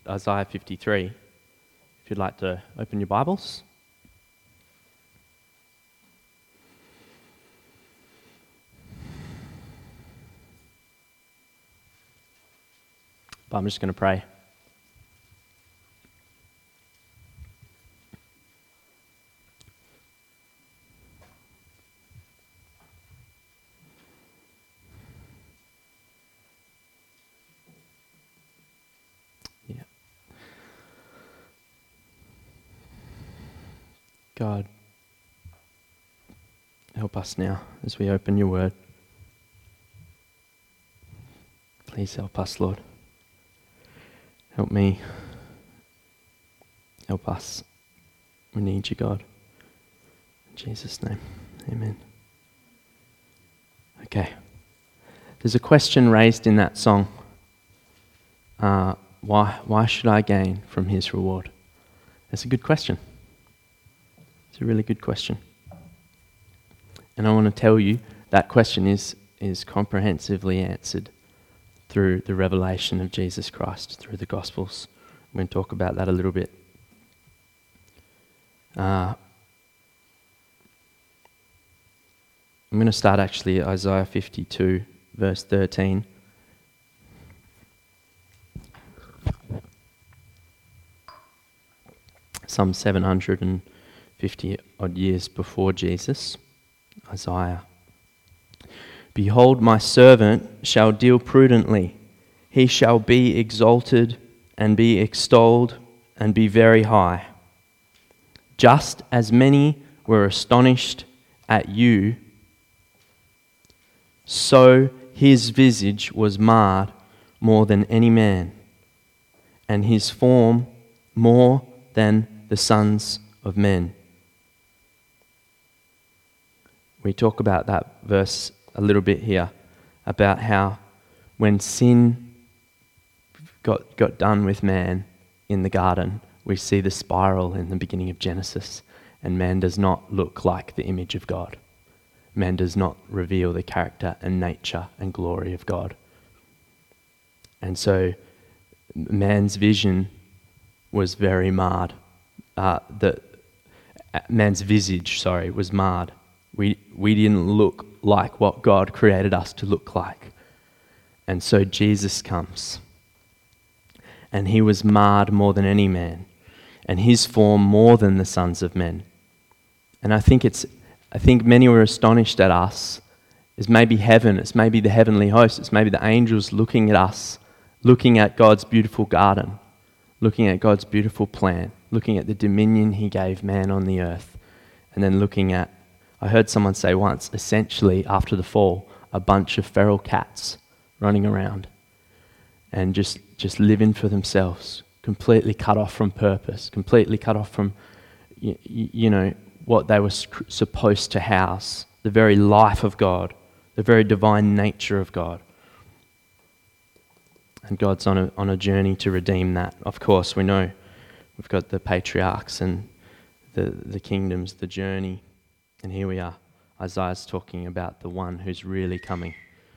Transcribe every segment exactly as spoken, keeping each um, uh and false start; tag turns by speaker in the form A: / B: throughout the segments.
A: Isaiah fifty-three. If you'd like to open your Bibles. But I'm just going to pray. Yeah. God, help us now as we open your word. Please help us, Lord. Help me. Help us. We need you, God. In Jesus' name, amen. Okay. There's a question raised in that song. Uh, why, why should I gain from his reward? That's a good question. It's a really good question. And I want to tell you that question is, is comprehensively answered through the revelation of Jesus Christ, through the Gospels. I'm going to talk about that a little bit. Uh, I'm going to start actually at Isaiah fifty-two, verse thirteen. Some seven hundred fifty odd years before Jesus, Isaiah. Behold, my servant shall deal prudently. He shall be exalted and be extolled and be very high. Just as many were astonished at you, so his visage was marred more than any man, and his form more than the sons of men. We talk about that verse a little bit here, about how when sin got, got done with man in the garden, we see the spiral in the beginning of Genesis, and man does not look like the image of God. Man does not reveal the character and nature and glory of God. And so man's vision was very marred. Uh, the man's visage, sorry, was marred. We we didn't look like what God created us to look like. And so Jesus comes. And he was marred more than any man, and his form more than the sons of men. And I think it's I think many were astonished at us. It's maybe heaven, it's maybe the heavenly host, it's maybe the angels looking at us, looking at God's beautiful garden, looking at God's beautiful plan, looking at the dominion he gave man on the earth, and then looking at, I heard someone say once, essentially after the fall, a bunch of feral cats running around and just, just living for themselves, completely cut off from purpose, completely cut off from, you, you know, what they were supposed to house, the very life of God, the very divine nature of God. And God's on a on a journey to redeem that. Of course, we know we've got the patriarchs and the, the kingdoms, the journey. And here we are. Isaiah's talking about the one who's really coming.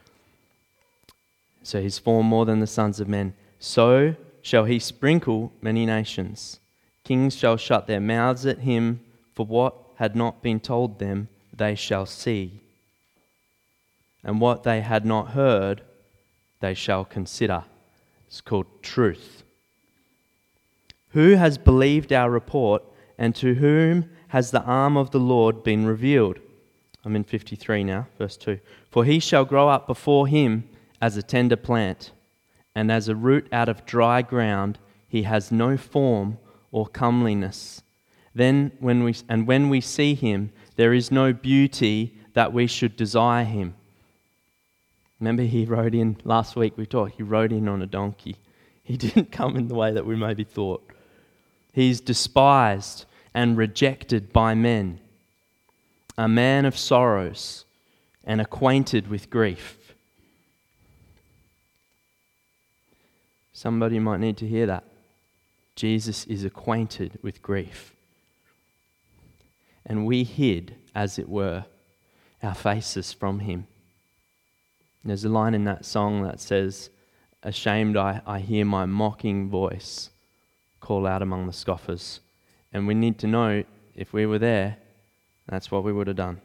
A: So he's formed more than the sons of men. So shall he sprinkle many nations. Kings shall shut their mouths at him, for what had not been told them, they shall see. And what they had not heard, they shall consider. It's called truth. Who has believed our report, and to whom has the arm of the Lord been revealed? I'm in fifty-three now, verse two. For he shall grow up before him as a tender plant, and as a root out of dry ground. He has no form or comeliness. Then when we and when we see him, there is no beauty that we should desire him. Remember, he rode in last week. We talked. He rode in on a donkey. He didn't come in the way that we maybe thought. He's despised and rejected by men, a man of sorrows and acquainted with grief. Somebody might need to hear that. Jesus is acquainted with grief. And we hid, as it were, our faces from him. There's a line in that song that says, ashamed I, I hear my mocking voice call out among the scoffers. And we need to know, if we were there, that's what we would have done.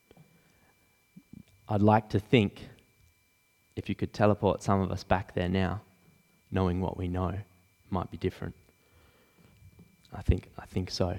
A: I'd like to think, if you could teleport some of us back there now, knowing what we know, it might be different. I think, I think so.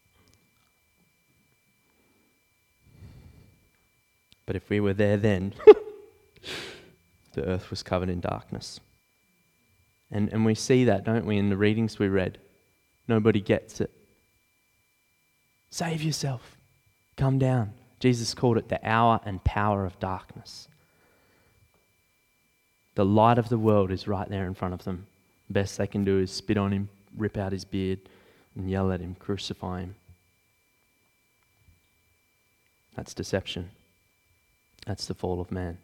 A: But if we were there then, the earth was covered in darkness. And and we see that, don't we, in the readings we read? Nobody gets it. Save yourself. Come down. Jesus called it the hour and power of darkness. The light of the world is right there in front of them. The best they can do is spit on him, rip out his beard, and yell at him, crucify him. That's deception. That's the fall of man.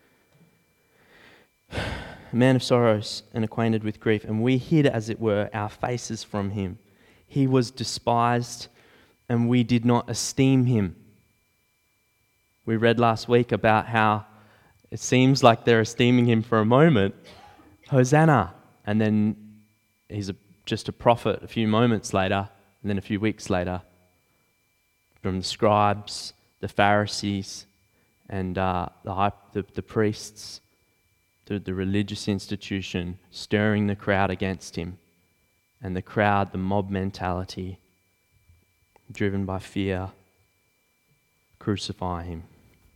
A: A man of sorrows and acquainted with grief, and we hid, as it were, our faces from him. He was despised, and we did not esteem him. We read last week about how it seems like they're esteeming him for a moment. Hosanna! And then he's a, just a prophet a few moments later, and then a few weeks later, from the scribes, the Pharisees, and uh, the, high, the the priests, the, the religious institution, stirring the crowd against him. And the crowd, the mob mentality, driven by fear, crucify him.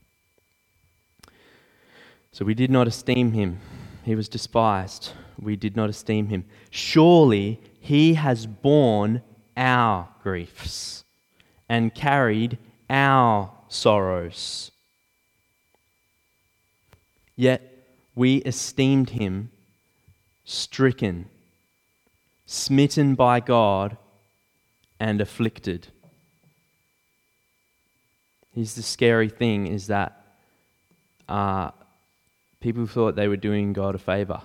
A: So we did not esteem him. He was despised. We did not esteem him. Surely he has borne our griefs and carried our sorrows. Yet we esteemed him stricken, smitten by God, and afflicted. Here's the scary thing, is that uh, people thought they were doing God a favor.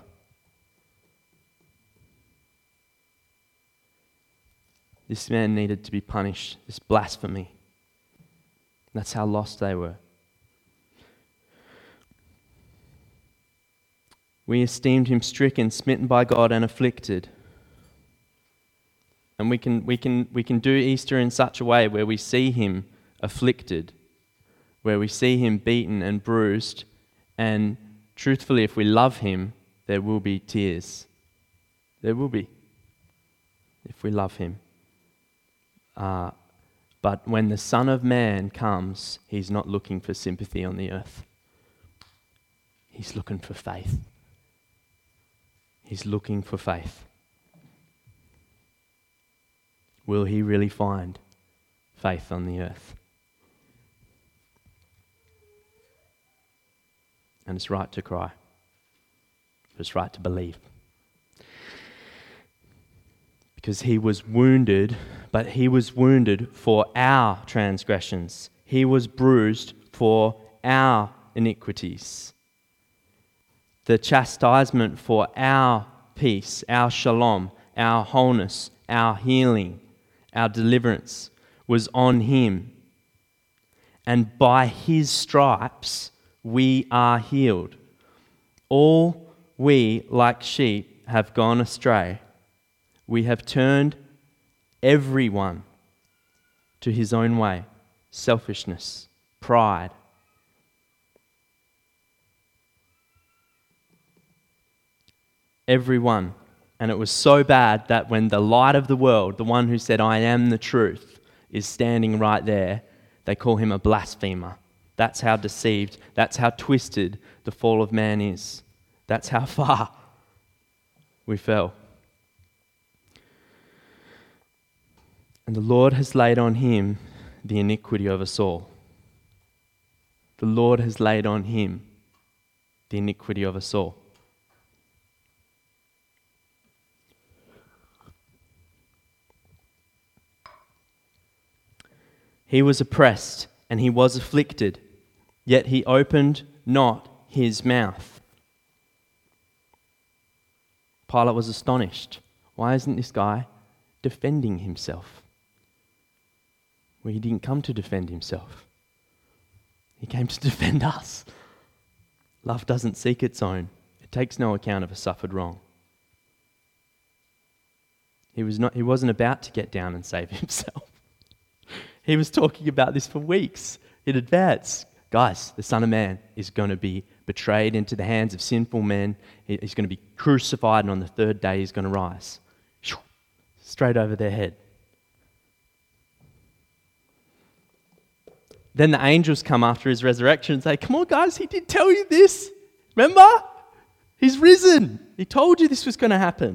A: This man needed to be punished, this blasphemy. That's how lost they were. We esteemed him stricken, smitten by God, and afflicted. And we can we can we can do Easter in such a way where we see him afflicted, where we see him beaten and bruised, and truthfully, if we love him, there will be tears. There will be, if we love him. Uh, but when the Son of Man comes, he's not looking for sympathy on the earth. He's looking for faith. He's looking for faith. Will he really find faith on the earth? And it's right to cry. It's right to believe. Because he was wounded, but he was wounded for our transgressions. He was bruised for our iniquities. The chastisement for our peace, our shalom, our wholeness, our healing, our deliverance was on him. And by his stripes we are healed. All we, like sheep, have gone astray. We have turned everyone to his own way. Selfishness, pride. Everyone. And it was so bad that when the light of the world, the one who said, I am the truth, is standing right there, they call him a blasphemer. That's how deceived, that's how twisted the fall of man is. That's how far we fell. And the Lord has laid on him the iniquity of us all. The Lord has laid on him the iniquity of us all. He was oppressed and he was afflicted, yet he opened not his mouth. Pilate was astonished. Why isn't this guy defending himself? Well, he didn't come to defend himself. He came to defend us. Love doesn't seek its own. It takes no account of a suffered wrong. He was not, he wasn't about to get down and save himself. He was talking about this for weeks in advance. Guys, the Son of Man is going to be betrayed into the hands of sinful men. He's going to be crucified, and on the third day he's going to rise. Straight over their head. Then the angels come after his resurrection and say, come on guys, he did tell you this. Remember? He's risen. He told you this was going to happen.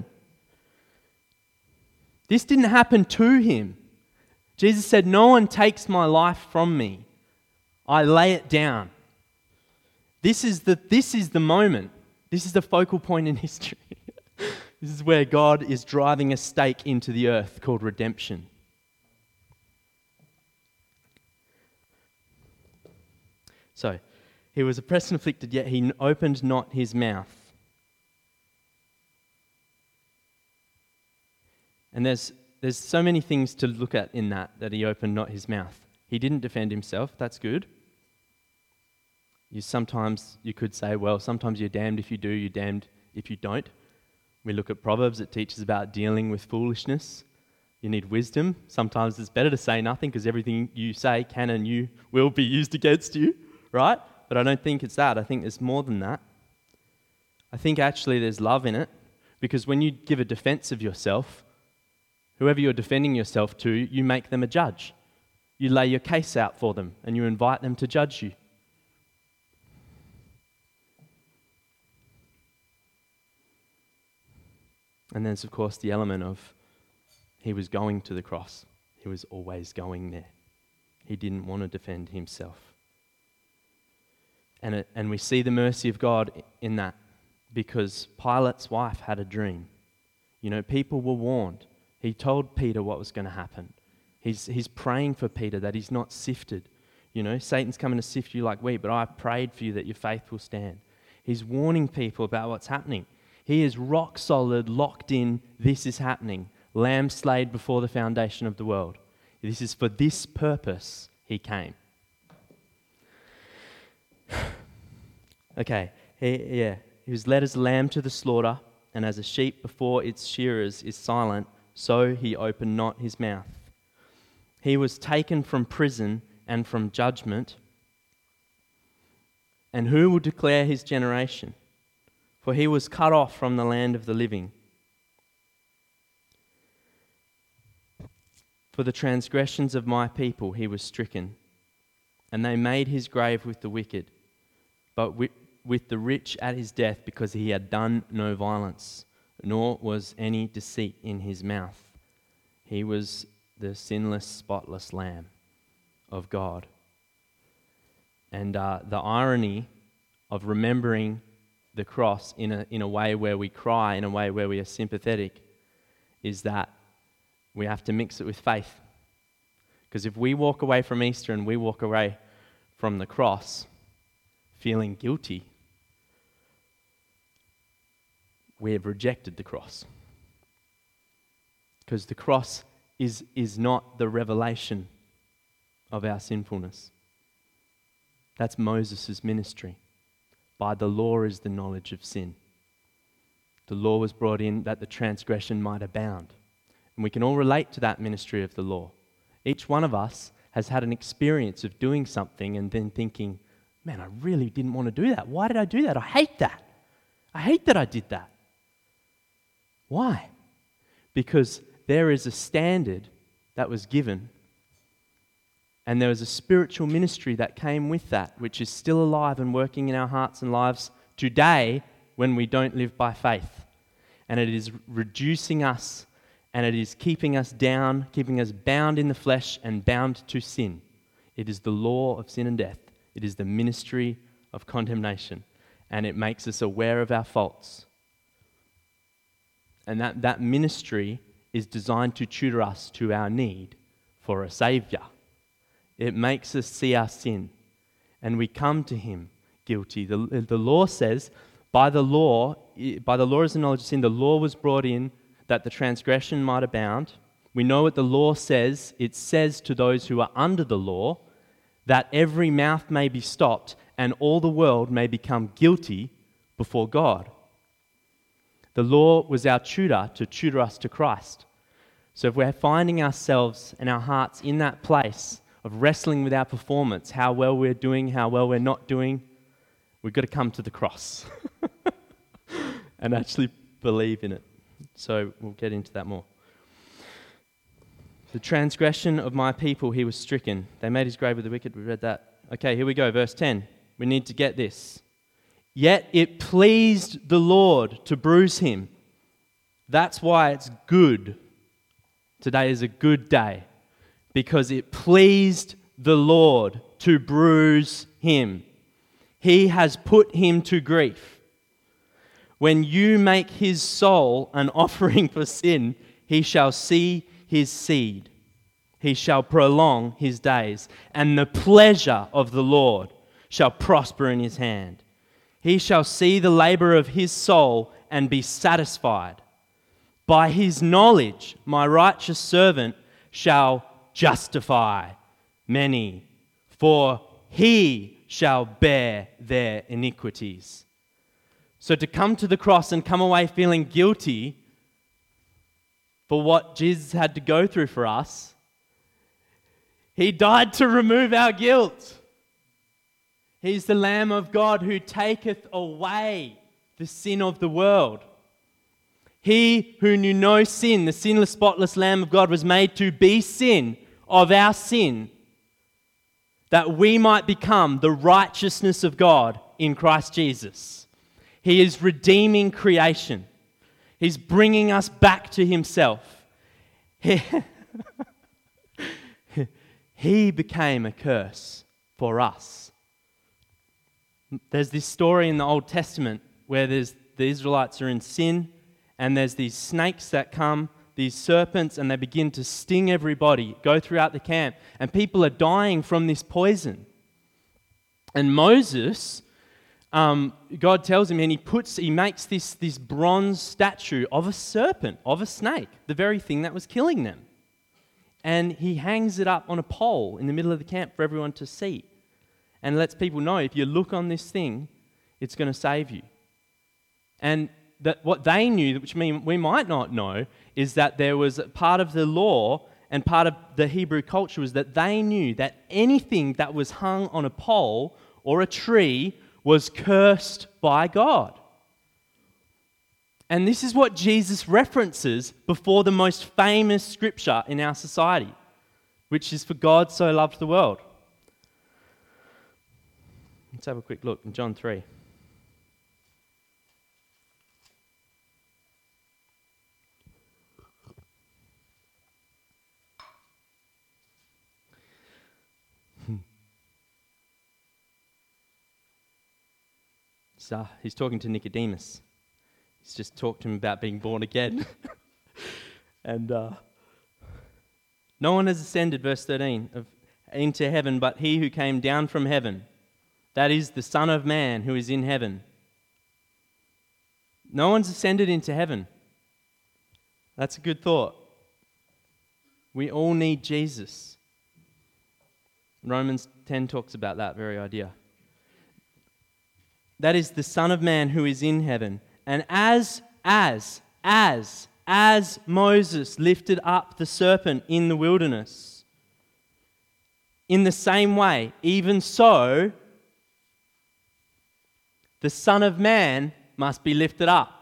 A: This didn't happen to him. Jesus said, no one takes my life from me. I lay it down. This is the, this is the moment. This is the focal point in history. This is where God is driving a stake into the earth called redemption. So, he was oppressed and afflicted, yet he opened not his mouth. And there's there's so many things to look at in that, that he opened not his mouth. He didn't defend himself, that's good. You sometimes, you could say, well, sometimes you're damned if you do, you're damned if you don't. We look at Proverbs, it teaches about dealing with foolishness. You need wisdom. Sometimes it's better to say nothing because everything you say can and you will be used against you, right? But I don't think it's that. I think there's more than that. I think actually there's love in it, because when you give a defense of yourself, whoever you're defending yourself to, you make them a judge. You lay your case out for them and you invite them to judge you. And there's, of course, the element of he was going to the cross. He was always going there. He didn't want to defend himself. And, it, and we see the mercy of God in that, because Pilate's wife had a dream. You know, people were warned. He told Peter what was going to happen. He's, he's praying for Peter that he's not sifted. You know, Satan's coming to sift you like wheat, but I prayed for you that your faith will stand. He's warning people about what's happening. He is rock solid, locked in, this is happening. Lamb slayed before the foundation of the world. This is for this purpose he came. Okay, he, yeah. He was led as a lamb to the slaughter, and as a sheep before its shearers is silent, so he opened not his mouth. He was taken from prison and from judgment. And who will declare his generation? For he was cut off from the land of the living. For the transgressions of my people he was stricken, and they made his grave with the wicked, but with, with the rich at his death, because he had done no violence, nor was any deceit in his mouth. He was the sinless, spotless Lamb of God. And uh, the irony of remembering the cross in a, in a way where we cry, in a way where we are sympathetic, is that we have to mix it with faith. Because if we walk away from Easter and we walk away from the cross feeling guilty, we have rejected the cross. Because the cross is, is not the revelation of our sinfulness. That's Moses' ministry. By the law is the knowledge of sin. The law was brought in that the transgression might abound. And we can all relate to that ministry of the law. Each one of us has had an experience of doing something and then thinking, man, I really didn't want to do that. Why did I do that? I hate that. I hate that I did that. Why? Because there is a standard that was given, and there was a spiritual ministry that came with that, which is still alive and working in our hearts and lives today when we don't live by faith. And it is reducing us, and it is keeping us down, keeping us bound in the flesh and bound to sin. It is the law of sin and death. It is the ministry of condemnation, and it makes us aware of our faults. And that, that ministry is designed to tutor us to our need for a Saviour. It makes us see our sin, and we come to him guilty. The, the law says, by the law, by the law is the knowledge of sin, the law was brought in that the transgression might abound. We know what the law says. It says to those who are under the law that every mouth may be stopped and all the world may become guilty before God. The law was our tutor to tutor us to Christ. So if we're finding ourselves and our hearts in that place of wrestling with our performance, how well we're doing, how well we're not doing, we've got to come to the cross and actually believe in it. So we'll get into that more. The transgression of my people, he was stricken. They made his grave with the wicked. We read that. Okay, here we go, verse ten. We need to get this. Yet it pleased the Lord to bruise him. That's why it's good. Today is a good day, because it pleased the Lord to bruise him. He has put him to grief. When you make his soul an offering for sin, he shall see his seed. He shall prolong his days, and the pleasure of the Lord shall prosper in his hand. He shall see the labor of his soul and be satisfied. By his knowledge, my righteous servant shall justify many, for he shall bear their iniquities. So to come to the cross and come away feeling guilty for what Jesus had to go through for us, he died to remove our guilt. He's the Lamb of God who taketh away the sin of the world. He who knew no sin, the sinless, spotless Lamb of God, was made to be sin of our sin, that we might become the righteousness of God in Christ Jesus. He is redeeming creation. He's bringing us back to himself. He, he became a curse for us. There's this story in the Old Testament where there's, the Israelites are in sin, and there's these snakes that come, these serpents, and they begin to sting everybody, go throughout the camp, and people are dying from this poison. And Moses, um, God tells him, and he puts, he makes this, this bronze statue of a serpent, of a snake, the very thing that was killing them. And he hangs it up on a pole in the middle of the camp for everyone to see, and lets people know, if you look on this thing, it's going to save you. And that what they knew, which mean we might not know, is that there was part of the law and part of the Hebrew culture was that they knew that anything that was hung on a pole or a tree was cursed by God. And this is what Jesus references before the most famous scripture in our society, which is, for God so loved the world. Let's have a quick look in John three. So he's talking to Nicodemus. He's just talked to him about being born again. and uh, no one has ascended, verse thirteen, of, into heaven but he who came down from heaven. That is the Son of Man who is in heaven. No one's ascended into heaven. That's a good thought. We all need Jesus. Romans ten talks about that very idea. That is the Son of Man who is in heaven. And as, as, as, as Moses lifted up the serpent in the wilderness, in the same way, even so, the Son of Man must be lifted up,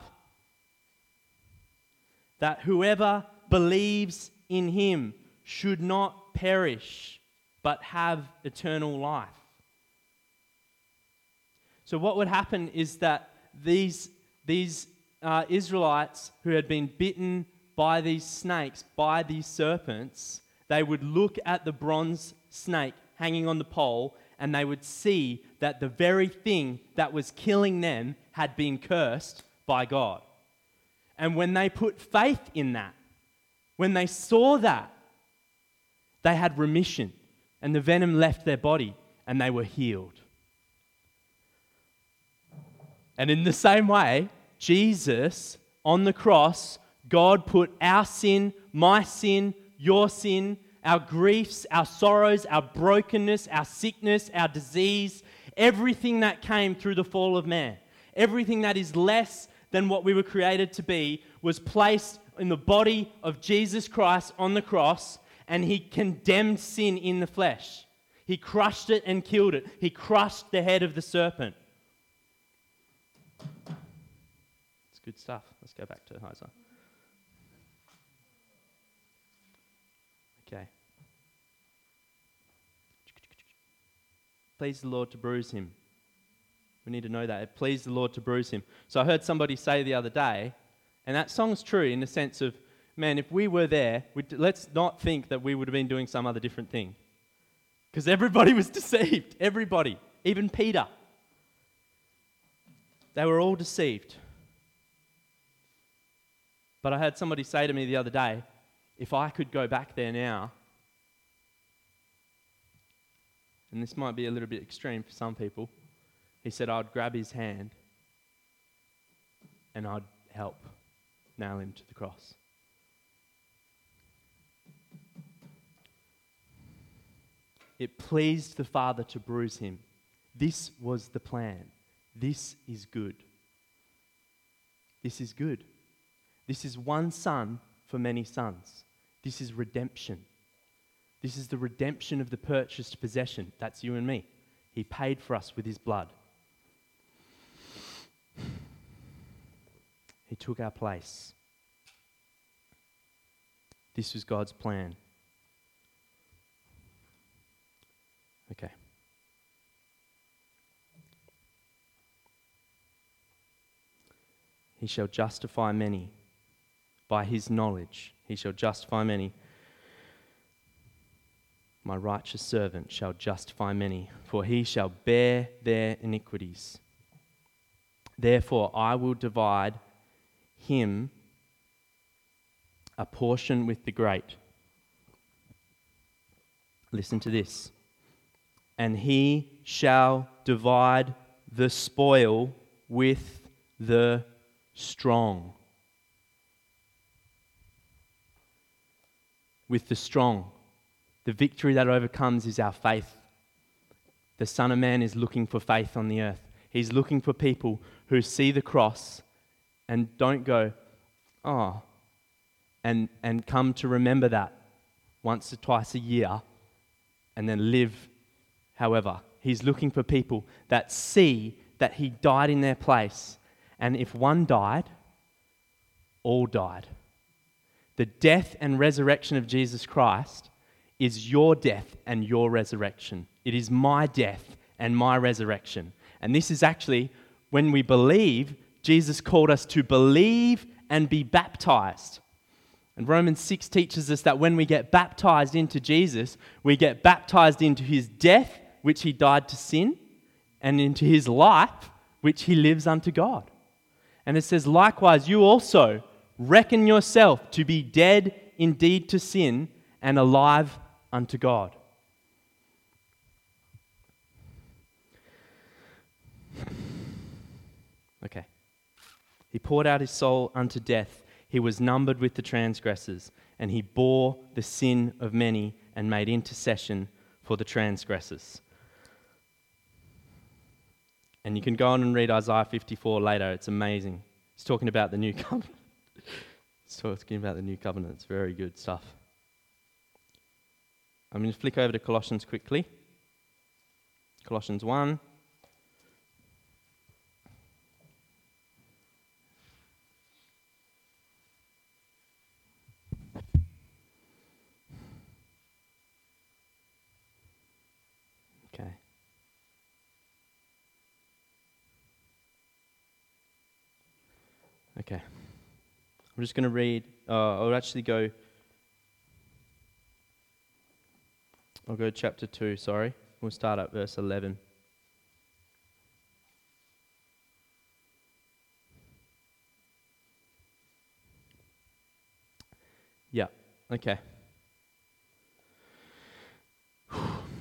A: that whoever believes in him should not perish, but have eternal life. So what would happen is that these, these uh, Israelites who had been bitten by these snakes, by these serpents, they would look at the bronze snake hanging on the pole, and they would see that the very thing that was killing them had been cursed by God. And when they put faith in that, when they saw that, they had remission, and the venom left their body, and they were healed. And in the same way, Jesus, on the cross, God put our sin, my sin, your sin, our griefs, our sorrows, our brokenness, our sickness, our disease, everything that came through the fall of man, everything that is less than what we were created to be was placed in the body of Jesus Christ on the cross, and he condemned sin in the flesh. He crushed it and killed it. He crushed the head of the serpent. It's good stuff. Let's go back to Isaiah. Okay. Pleased the Lord to bruise him. We need to know that. It pleased the Lord to bruise him. So I heard somebody say the other day, and that song's true in the sense of, man, if we were there, we'd, let's not think that we would have been doing some other different thing. Because everybody was deceived. Everybody. Even Peter. They were all deceived. But I heard somebody say to me the other day, if I could go back there now, and this might be a little bit extreme for some people, he said I'd grab his hand and I'd help nail him to the cross. It pleased the Father to bruise him. This was the plan. This is good. This is good. This is one son for many sons. This is redemption. This is the redemption of the purchased possession. That's you and me. He paid for us with his blood. He took our place. This was God's plan. Okay. He shall justify many. By his knowledge, he shall justify many. My righteous servant shall justify many, for he shall bear their iniquities. Therefore, I will divide him a portion with the great. Listen to this. And he shall divide the spoil with the strong. With the strong. The victory that overcomes is our faith. The Son of Man is looking for faith on the earth. He's looking for people who see the cross and don't go, oh, and, and come to remember that once or twice a year and then live however. He's looking for people that see that he died in their place. And if one died, all died. The death and resurrection of Jesus Christ is your death and your resurrection. It is my death and my resurrection. And this is actually, when we believe, Jesus called us to believe and be baptized. And Romans six teaches us that when we get baptized into Jesus, we get baptized into his death, which he died to sin, and into his life, which he lives unto God. And it says, likewise, you also reckon yourself to be dead indeed to sin and alive unto God. Okay. He poured out his soul unto death. He was numbered with the transgressors, and he bore the sin of many and made intercession for the transgressors. And you can go on and read Isaiah fifty-four later. It's amazing. He's talking about the new covenant. He's talking about the new covenant. It's very good stuff. I'm going to flick over to Colossians quickly. Colossians one. Okay. Okay. I'm just going to read, uh, I'll actually go, I'll go chapter two, sorry. We'll start at verse eleven. Yeah, okay. It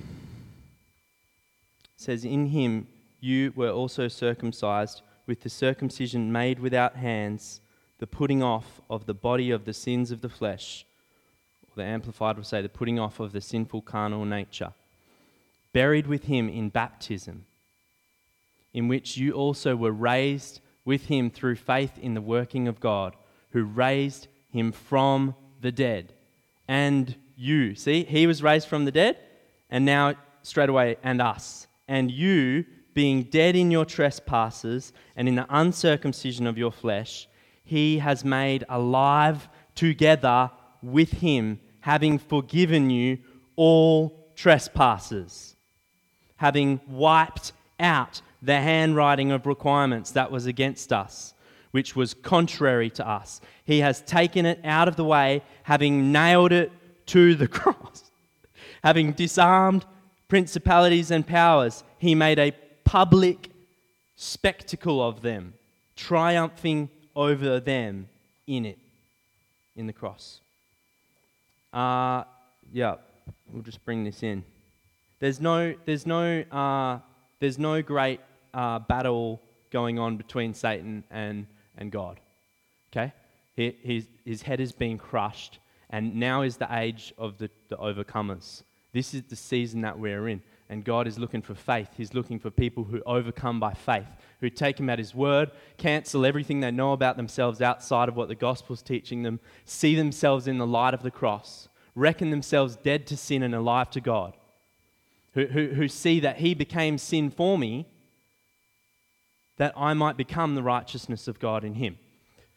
A: says, in him you were also circumcised with the circumcision made without hands, the putting off of the body of the sins of the flesh. Or the Amplified will say the putting off of the sinful carnal nature. Buried with him in baptism, in which you also were raised with him through faith in the working of God, who raised him from the dead. And you, see, he was raised from the dead, and now straight away, and us. And you, being dead in your trespasses and in the uncircumcision of your flesh, he has made alive together with him, having forgiven you all trespasses, having wiped out the handwriting of requirements that was against us, which was contrary to us. He has taken it out of the way, having nailed it to the cross. Having disarmed principalities and powers, he made a public spectacle of them, triumphing over them in it, in the cross. Uh, yeah, we'll just bring this in. There's no, there's no, uh, there's no great uh, battle going on between Satan and, and God. Okay, he, his his head is being crushed, and now is the age of the, the overcomers. This is the season that we're in, and God is looking for faith. He's looking for people who overcome by faith, who take him at his word, cancel everything they know about themselves outside of what the gospel's teaching them, see themselves in the light of the cross, reckon themselves dead to sin and alive to God, who, who, who see that he became sin for me, that I might become the righteousness of God in him.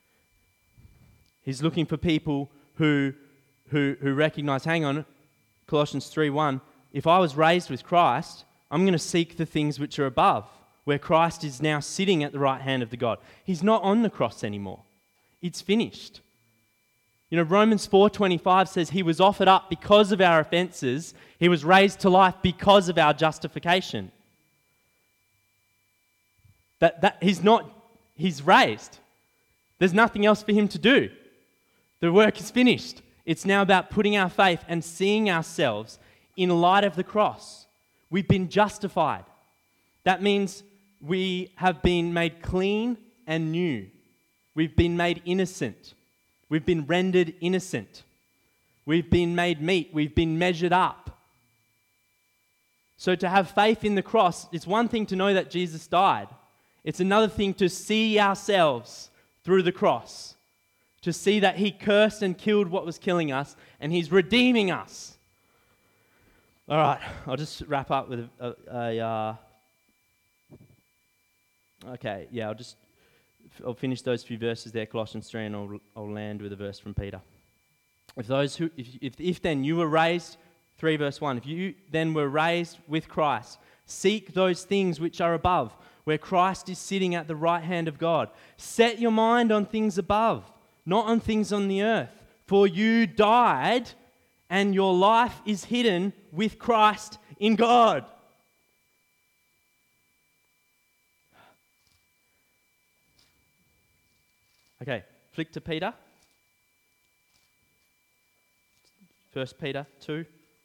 A: He's looking for people who, who, who recognize, hang on, Colossians three one, if I was raised with Christ, I'm going to seek the things which are above, where Christ is now sitting at the right hand of the God. He's not on the cross anymore. It's finished. You know, Romans four twenty-five says he was offered up because of our offenses. He was raised to life because of our justification. That, that he's not, he's raised. There's nothing else for him to do. The work is finished. It's now about putting our faith and seeing ourselves in light of the cross. We've been justified. That means we have been made clean and new. We've been made innocent. We've been rendered innocent. We've been made meet. We've been measured up. So to have faith in the cross, it's one thing to know that Jesus died. It's another thing to see ourselves through the cross. To see that he cursed and killed what was killing us, and he's redeeming us. All right, I'll just wrap up with a... a, a uh, okay, yeah, I'll just... I'll finish those few verses there, Colossians three, and I'll, I'll land with a verse from Peter. If those who, if, if, if then you were raised, three verse one, if you then were raised with Christ, seek those things which are above, where Christ is sitting at the right hand of God. Set your mind on things above, not on things on the earth. For you died, and your life is hidden with Christ in God. Okay, flick to Peter. First Peter two.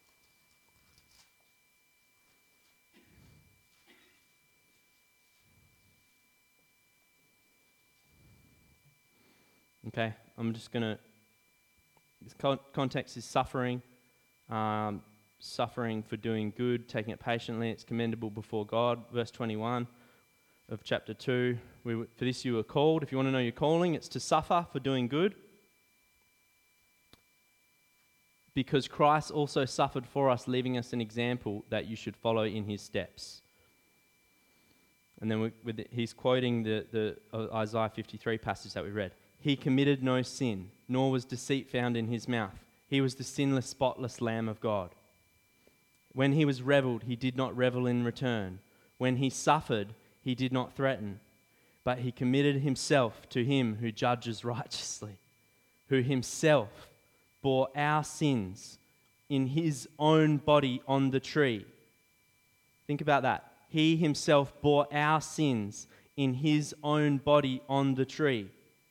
A: Okay, I'm just going to... This context is suffering. Um, suffering for doing good, taking it patiently. It's commendable before God. Verse twenty-one of chapter two. We, for this you were called. If you want to know your calling, it's to suffer for doing good. Because Christ also suffered for us, leaving us an example that you should follow in his steps. And then we, with the, he's quoting the, the uh, Isaiah fifty-three passage that we read. He committed no sin, nor was deceit found in his mouth. He was the sinless, spotless Lamb of God. When he was reviled, he did not revel in return. When he suffered, he did not threaten, but he committed himself to him who judges righteously, who himself bore our sins in his own body on the tree. Think about that. He himself bore our sins in his own body on the tree,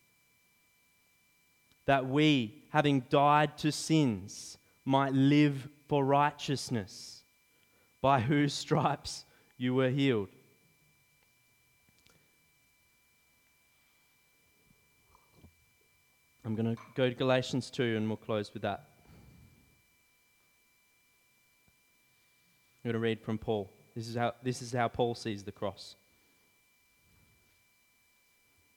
A: that we, having died to sins, might live for righteousness, by whose stripes you were healed. I'm going to go to Galatians two and we'll close with that. I'm going to read from Paul. This is how, this is how Paul sees the cross.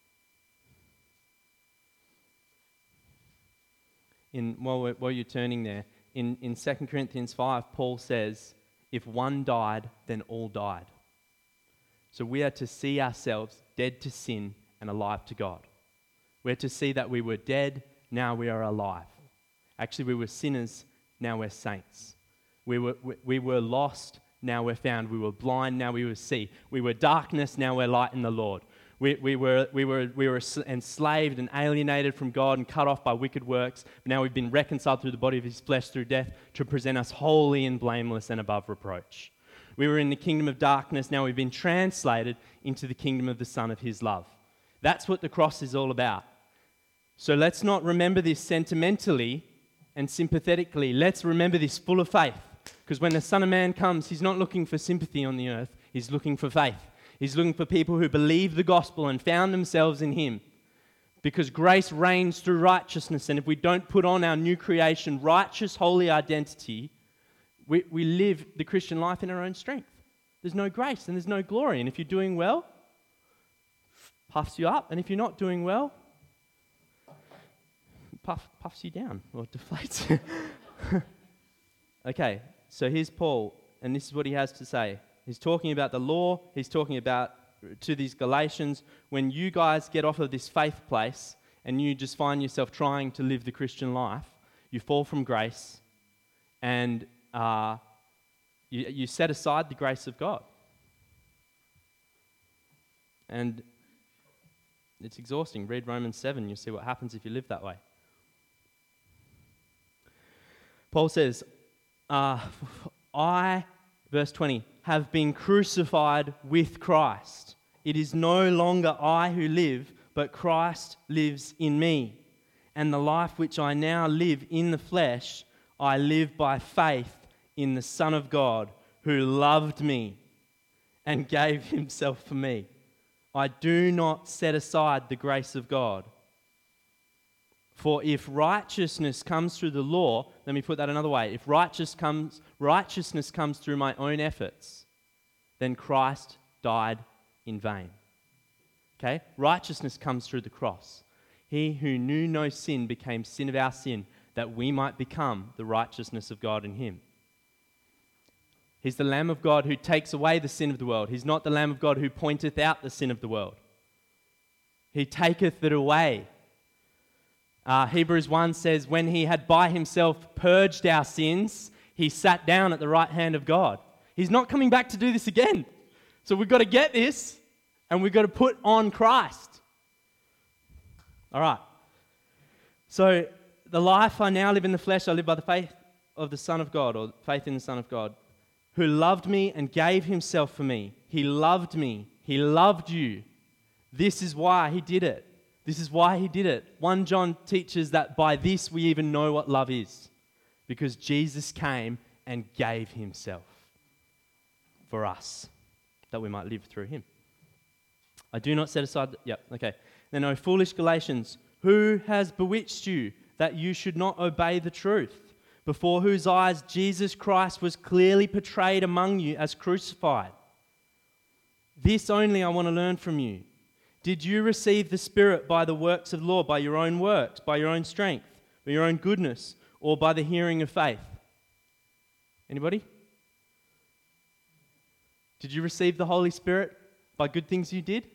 A: in while, we're, while you're turning there, in, in Second Corinthians five, Paul says, if one died, then all died. So we are to see ourselves dead to sin and alive to God. We're to see that we were dead, now we are alive. Actually, we were sinners, now we're saints. We were, we, we were lost, now we're found. We were blind, now we will see. We were darkness, now we're light in the Lord. We, we, were, we, were, we were enslaved and alienated from God and cut off by wicked works. But now we've been reconciled through the body of his flesh through death to present us holy and blameless and above reproach. We were in the kingdom of darkness, now we've been translated into the kingdom of the Son of his love. That's what the cross is all about. So let's not remember this sentimentally and sympathetically. Let's remember this full of faith. Because when the Son of Man comes, he's not looking for sympathy on the earth, he's looking for faith. He's looking for people who believe the gospel and found themselves in him. Because grace reigns through righteousness, and if we don't put on our new creation, righteous, holy identity, we, we live the Christian life in our own strength. There's no grace and there's no glory. And if you're doing well, puffs you up. And if you're not doing well, puff, puffs you down or deflates. Okay, so here's Paul, and this is what he has to say. He's talking about the law. He's talking about, to these Galatians, when you guys get off of this faith place and you just find yourself trying to live the Christian life, you fall from grace and uh, you, you set aside the grace of God. And it's exhausting. Read Romans seven, you'll see what happens if you live that way. Paul says, uh, I, verse twenty, have been crucified with Christ. It is no longer I who live, but Christ lives in me. And the life which I now live in the flesh, I live by faith in the Son of God, who loved me and gave himself for me. I do not set aside the grace of God. For if righteousness comes through the law, let me put that another way. If righteous comes, righteousness comes through my own efforts, then Christ died in vain. Okay? Righteousness comes through the cross. He who knew no sin became sin of our sin, that we might become the righteousness of God in him. He's the Lamb of God who takes away the sin of the world. He's not the Lamb of God who pointeth out the sin of the world. He taketh it away. Uh, Hebrews one says, when he had by himself purged our sins, he sat down at the right hand of God. He's not coming back to do this again. So we've got to get this, and we've got to put on Christ. All right. So the life I now live in the flesh, I live by the faith of the Son of God, or faith in the Son of God, who loved me and gave himself for me. He loved me. He loved you. This is why he did it. This is why he did it. First John teaches that by this we even know what love is. Because Jesus came and gave himself for us, that we might live through him. I do not set aside... The, yep, okay. Then, O foolish Galatians, who has bewitched you that you should not obey the truth, before whose eyes Jesus Christ was clearly portrayed among you as crucified? This only I want to learn from you. Did you receive the Spirit by the works of law, by your own works, by your own strength, by your own goodness, or by the hearing of faith? Anybody? Did you receive the Holy Spirit by good things you did?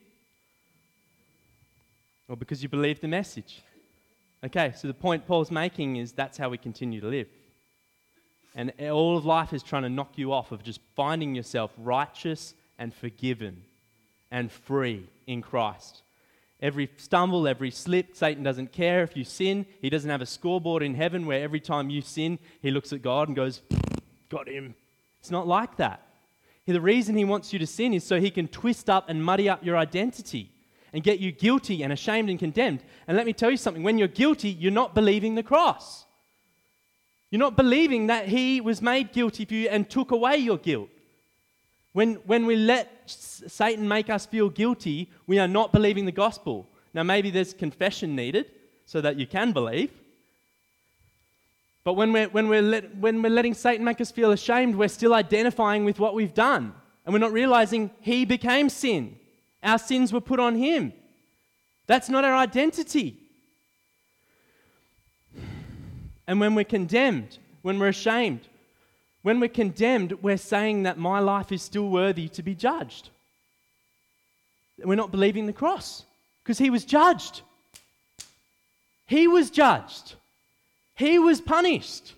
A: Or because you believed the message? Okay, so the point Paul's making is that's how we continue to live. And all of life is trying to knock you off of just finding yourself righteous and forgiven and free in Christ. Every stumble, every slip, Satan doesn't care if you sin. He doesn't have a scoreboard in heaven where every time you sin, he looks at God and goes, got him. It's not like that. The reason he wants you to sin is so he can twist up and muddy up your identity and get you guilty and ashamed and condemned. And let me tell you something, when you're guilty, you're not believing the cross. You're not believing that he was made guilty for you and took away your guilt. When, when we let Satan make us feel guilty, we are not believing the gospel. Now, maybe there's confession needed so that you can believe. But when we're, when, we're let, when we're letting Satan make us feel ashamed, we're still identifying with what we've done. And we're not realizing he became sin. Our sins were put on him. That's not our identity. And when we're condemned, when we're ashamed, when we're condemned, we're saying that my life is still worthy to be judged. We're not believing the cross because he was judged. He was judged. He was punished.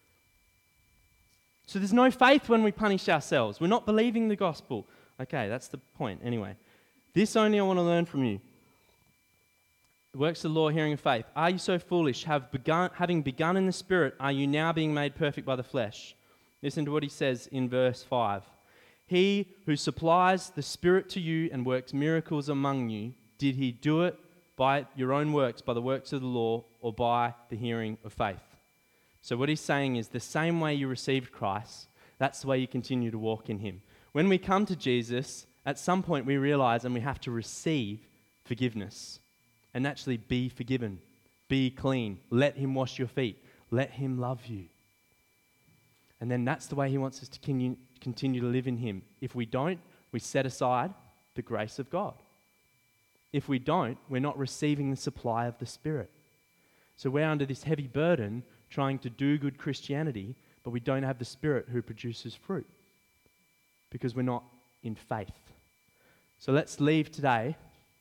A: So there's no faith when we punish ourselves. We're not believing the gospel. Okay, that's the point. Anyway, this only I want to learn from you. Works of the law, hearing of faith. Are you so foolish? Have begun, having begun in the Spirit, are you now being made perfect by the flesh? Listen to what he says in verse five. He who supplies the Spirit to you and works miracles among you, did he do it by your own works, by the works of the law, or by the hearing of faith? So what he's saying is the same way you received Christ, that's the way you continue to walk in him. When we come to Jesus, at some point we realize and we have to receive forgiveness and actually be forgiven, be clean, let him wash your feet, let him love you. And then that's the way he wants us to continue, continue to live in him. If we don't, we set aside the grace of God. If we don't, we're not receiving the supply of the Spirit. So we're under this heavy burden trying to do good Christianity, but we don't have the Spirit who produces fruit because we're not in faith. So let's leave today.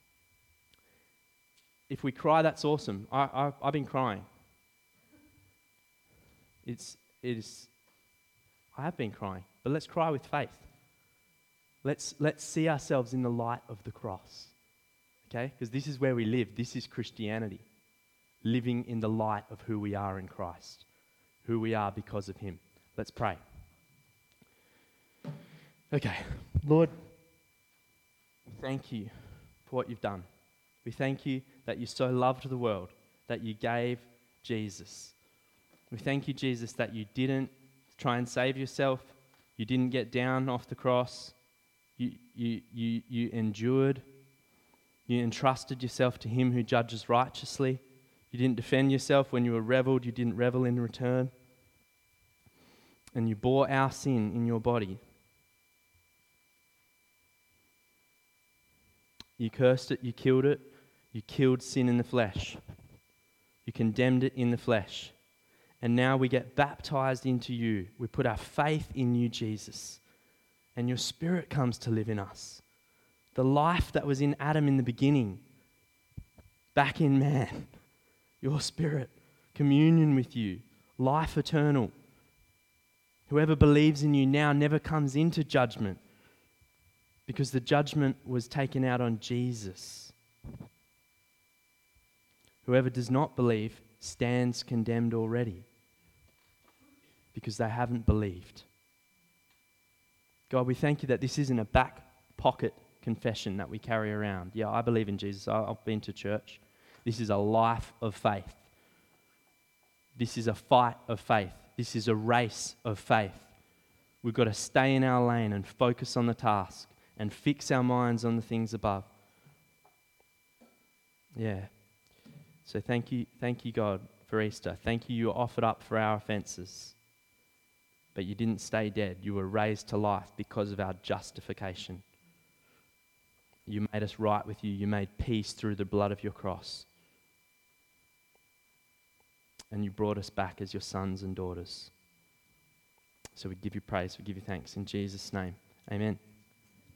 A: If we cry, that's awesome. I, I, I've been crying. It's, it is, I have been crying, but let's cry with faith. Let's, let's see ourselves in the light of the cross, okay? Because this is where we live. This is Christianity, living in the light of who we are in Christ, who we are because of him. Let's pray. Okay, Lord, thank you for what you've done. We thank you that you so loved the world, that you gave Jesus. We thank you, Jesus, that you didn't try and save yourself. You didn't get down off the cross. You, you, you, you endured. You entrusted yourself to him who judges righteously. You didn't defend yourself when you were reveled. You didn't revel in return. And you bore our sin in your body. You cursed it, you killed it. You killed sin in the flesh. You condemned it in the flesh. And now we get baptized into you. We put our faith in you, Jesus. And your Spirit comes to live in us. The life that was in Adam in the beginning, back in man. Your Spirit, communion with you, life eternal. Whoever believes in you now never comes into judgment because the judgment was taken out on Jesus. Whoever does not believe stands condemned already because they haven't believed. God, we thank you that this isn't a back pocket confession that we carry around. Yeah, I believe in Jesus. I've been to church. This is a life of faith. This is a fight of faith. This is a race of faith. We've got to stay in our lane and focus on the task and fix our minds on the things above. Yeah. So thank you, thank you, God, for Easter. Thank you, you were offered up for our offences. But you didn't stay dead. You were raised to life because of our justification. You made us right with you. You made peace through the blood of your cross. And you brought us back as your sons and daughters. So we give you praise, we give you thanks in Jesus' name. Amen.